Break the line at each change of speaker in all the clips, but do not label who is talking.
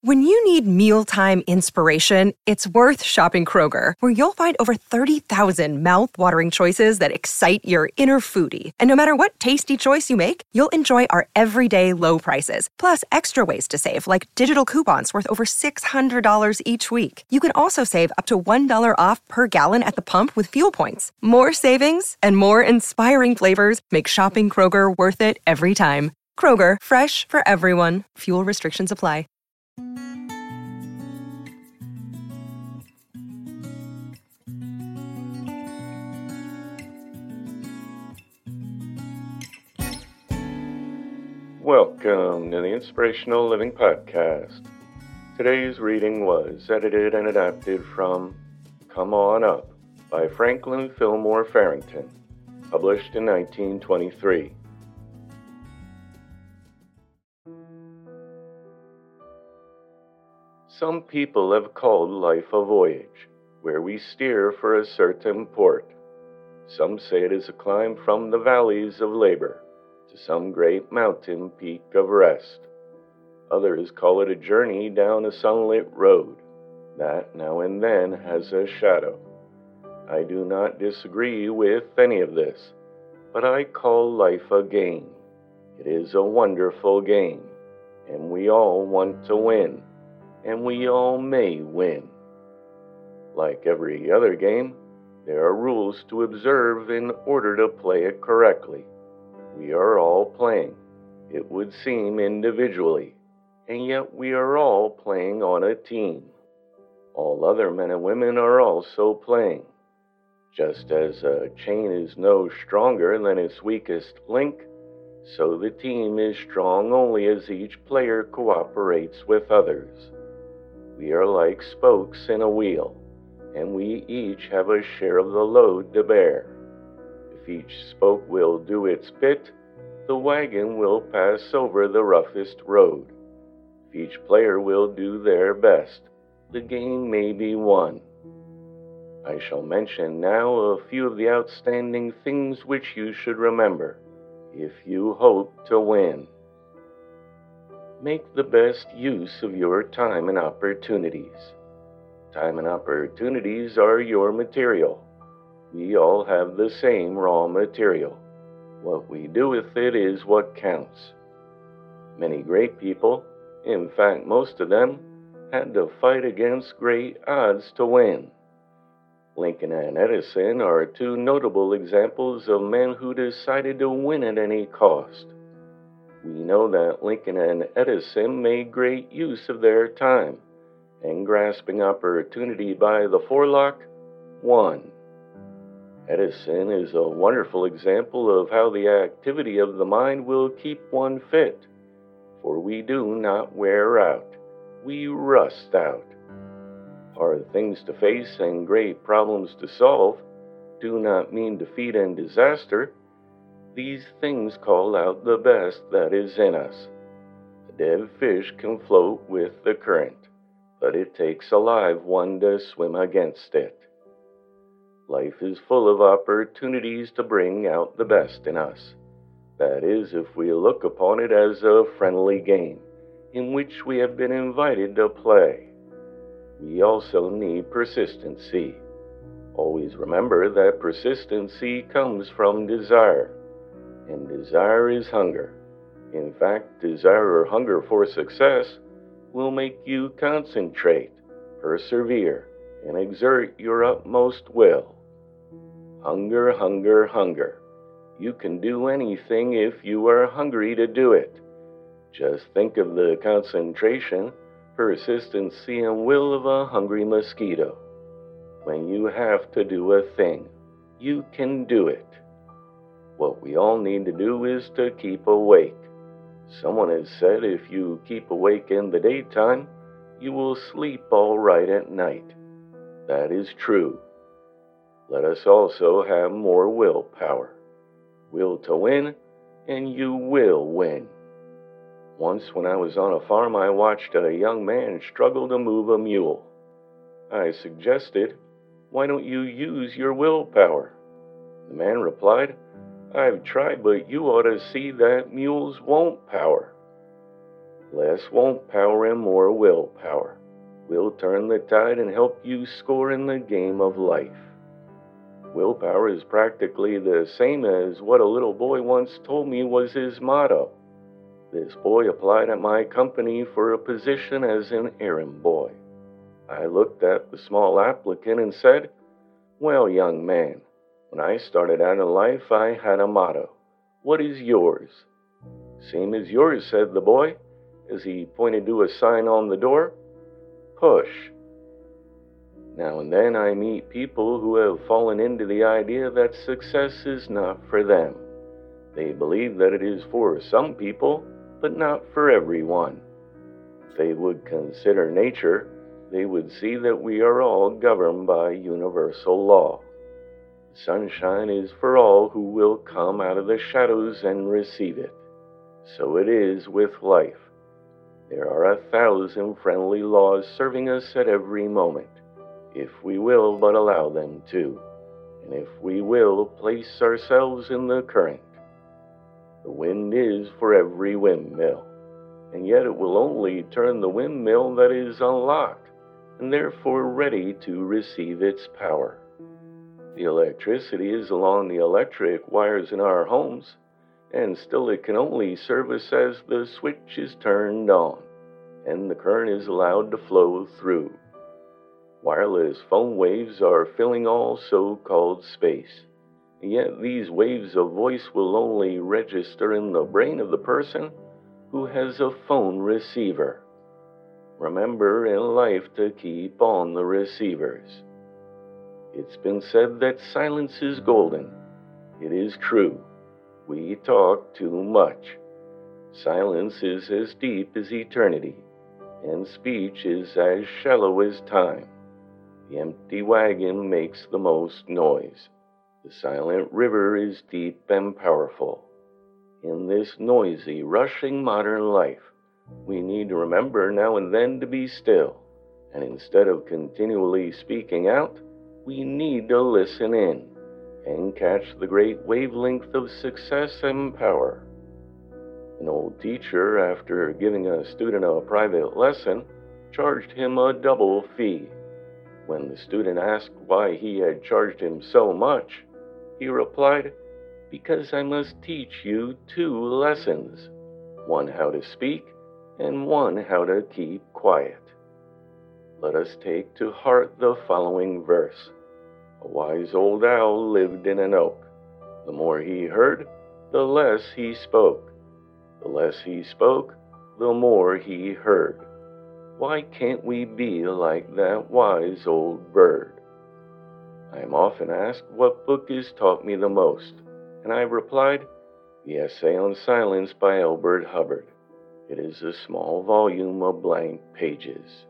When you need mealtime inspiration, it's worth shopping Kroger, where you'll find over 30,000 mouth-watering choices that excite your inner foodie. And no matter what tasty choice you make, you'll enjoy our everyday low prices, plus extra ways to save, like digital coupons worth over $600 each week. You can also save up to $1 off per gallon at the pump with fuel points. More savings and more inspiring flavors make shopping Kroger worth it every time. Kroger, fresh for everyone. Fuel restrictions apply.
Welcome to the Inspirational Living Podcast. Today's reading was edited and adapted from Come On Up by Franklin Fillmore Farrington, published in 1923. Some people have called life a voyage, where we steer for a certain port. Some say it is a climb from the valleys of labor to some great mountain peak of rest. Others call it a journey down a sunlit road that now and then has a shadow. I do not disagree with any of this, but I call life a game. It is a wonderful game, and we all want to win. And we all may win. Like every other game, there are rules to observe in order to play it correctly. We are all playing, it would seem individually, and yet we are all playing on a team. All other men and women are also playing. Just as a chain is no stronger than its weakest link, so the team is strong only as each player cooperates with others. We are like spokes in a wheel, and we each have a share of the load to bear. If each spoke will do its bit, the wagon will pass over the roughest road. If each player will do their best, the game may be won. I shall mention now a few of the outstanding things which you should remember if you hope to win. Make the best use of your time and opportunities. Time and opportunities are your material. We all have the same raw material. What we do with it is what counts. Many great people, in fact most of them, had to fight against great odds to win. Lincoln and Edison are two notable examples of men who decided to win at any cost. We know that Lincoln and Edison made great use of their time, and grasping opportunity by the forelock, won. Edison is a wonderful example of how the activity of the mind will keep one fit, for we do not wear out, we rust out. Hard things to face and great problems to solve do not mean defeat and disaster. These things call out the best that is in us. A dead fish can float with the current, but it takes a live one to swim against it. Life is full of opportunities to bring out the best in us. That is, if we look upon it as a friendly game, in which we have been invited to play. We also need persistency. Always remember that persistency comes from desire. And desire is hunger. In fact, desire or hunger for success will make you concentrate, persevere, and exert your utmost will. Hunger, hunger, hunger. You can do anything if you are hungry to do it. Just think of the concentration, persistency, and will of a hungry mosquito. When you have to do a thing, you can do it. What we all need to do is to keep awake. Someone has said if you keep awake in the daytime, you will sleep all right at night. That is true. Let us also have more willpower. Will to win, and you will win. Once when I was on a farm, I watched a young man struggle to move a mule. I suggested, "Why don't you use your willpower?" The man replied, "I've tried, but you ought to see that mules won't power." Less won't power and more willpower. Will turn the tide and help you score in the game of life. Willpower is practically the same as what a little boy once told me was his motto. This boy applied at my company for a position as an errand boy. I looked at the small applicant and said, "Well, young man, when I started out in life, I had a motto. What is yours?" "Same as yours," said the boy, as he pointed to a sign on the door. "Push." Now and then I meet people who have fallen into the idea that success is not for them. They believe that it is for some people, but not for everyone. If they would consider nature, they would see that we are all governed by universal law. The sunshine is for all who will come out of the shadows and receive it. So it is with life. There are 1,000 friendly laws serving us at every moment, if we will but allow them to, and if we will place ourselves in the current. The wind is for every windmill, and yet it will only turn the windmill that is unlocked, and therefore ready to receive its power. The electricity is along the electric wires in our homes, and still it can only serve us as the switch is turned on, and the current is allowed to flow through. Wireless phone waves are filling all so-called space, and yet these waves of voice will only register in the brain of the person who has a phone receiver. Remember in life to keep on the receivers. It's been said that silence is golden. It is true. We talk too much. Silence is as deep as eternity, and speech is as shallow as time. The empty wagon makes the most noise. The silent river is deep and powerful. In this noisy, rushing modern life, we need to remember now and then to be still, and instead of continually speaking out, we need to listen in and catch the great wavelength of success and power. An old teacher, after giving a student a private lesson, charged him a double fee. When the student asked why he had charged him so much, he replied, "Because I must teach you 2 lessons, one how to speak and one how to keep quiet." Let us take to heart the following verse. A wise old owl lived in an oak. The more he heard, the less he spoke. The less he spoke, the more he heard. Why can't we be like that wise old bird? I am often asked what book has taught me the most, and I replied, The Essay on Silence by Elbert Hubbard. It is a small volume of blank pages.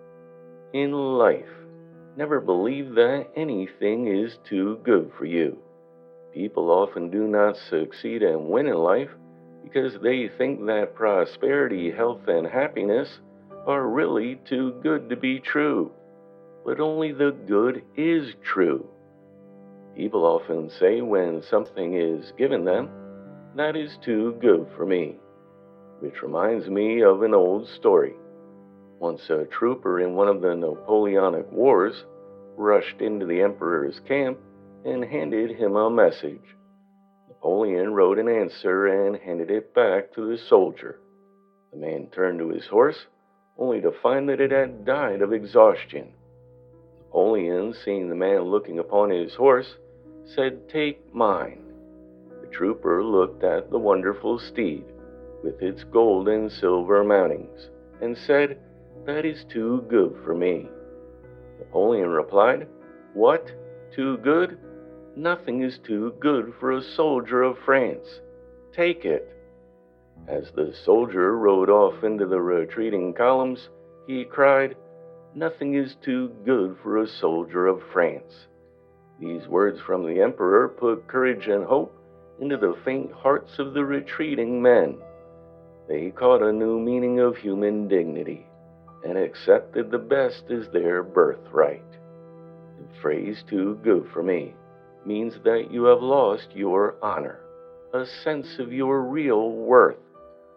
In life, never believe that anything is too good for you. People often do not succeed and win in life because they think that prosperity, health, and happiness are really too good to be true. But only the good is true. People often say when something is given them, that is too good for me. Which reminds me of an old story. Once a trooper in one of the Napoleonic Wars rushed into the emperor's camp and handed him a message. Napoleon wrote an answer and handed it back to the soldier. The man turned to his horse, only to find that it had died of exhaustion. Napoleon, seeing the man looking upon his horse, said, "Take mine." The trooper looked at the wonderful steed, with its gold and silver mountings, and said, "That is too good for me." Napoleon replied, "What? Too good? Nothing is too good for a soldier of France. Take it." As the soldier rode off into the retreating columns, he cried, "Nothing is too good for a soldier of France." These words from the emperor put courage and hope into the faint hearts of the retreating men. They caught a new meaning of human dignity and accepted the best as their birthright. The phrase "too good for me" means that you have lost your honor, a sense of your real worth.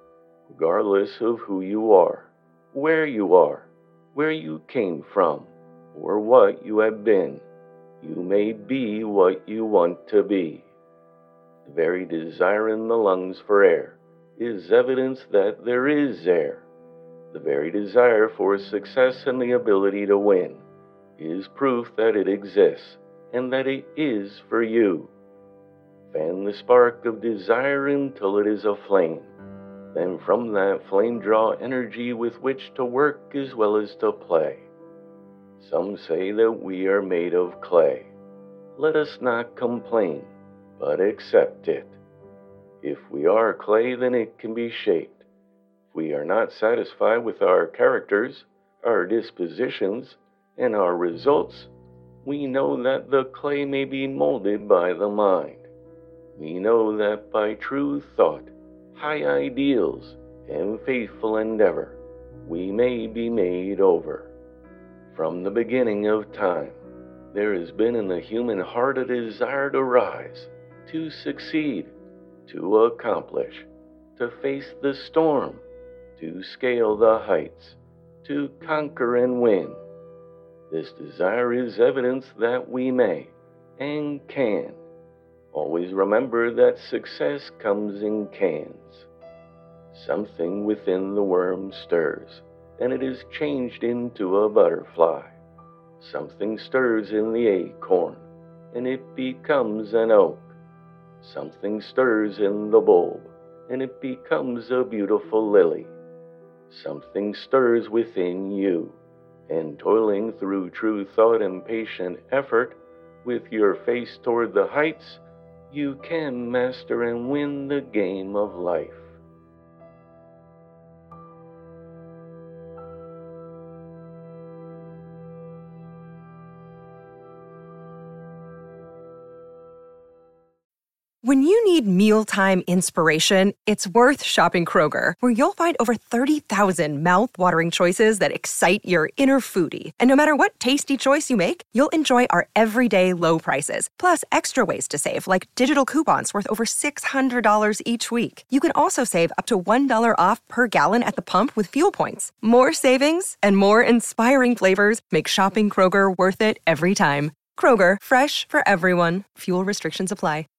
regardless of who you are, where you came from, or what you have been. You may be what you want to be. The very desire in the lungs for air is evidence that there is air. The very desire for success and the ability to win is proof that it exists and that it is for you. Fan the spark of desire until it is a flame. Then from that flame draw energy with which to work as well as to play. Some say that we are made of clay. Let us not complain, but accept it. If we are clay, then it can be shaped. If we are not satisfied with our characters, our dispositions, and our results, we know that the clay may be molded by the mind. We know that by true thought, high ideals, and faithful endeavor, we may be made over. From the beginning of time, there has been in the human heart a desire to rise, to succeed, to accomplish, to face the storm, to scale the heights, to conquer and win. This desire is evidence that we may and can. Always remember that success comes in cans. Something within the worm stirs, and it is changed into a butterfly. Something stirs in the acorn, and it becomes an oak. Something stirs in the bulb, and it becomes a beautiful lily. Something stirs within you, and toiling through true thought and patient effort, with your face toward the heights, you can master and win the game of life.
When you need mealtime inspiration, it's worth shopping Kroger, where you'll find over 30,000 mouth-watering choices that excite your inner foodie. And no matter what tasty choice you make, you'll enjoy our everyday low prices, plus extra ways to save, like digital coupons worth over $600 each week. You can also save up to $1 off per gallon at the pump with fuel points. More savings and more inspiring flavors make shopping Kroger worth it every time. Kroger, fresh for everyone. Fuel restrictions apply.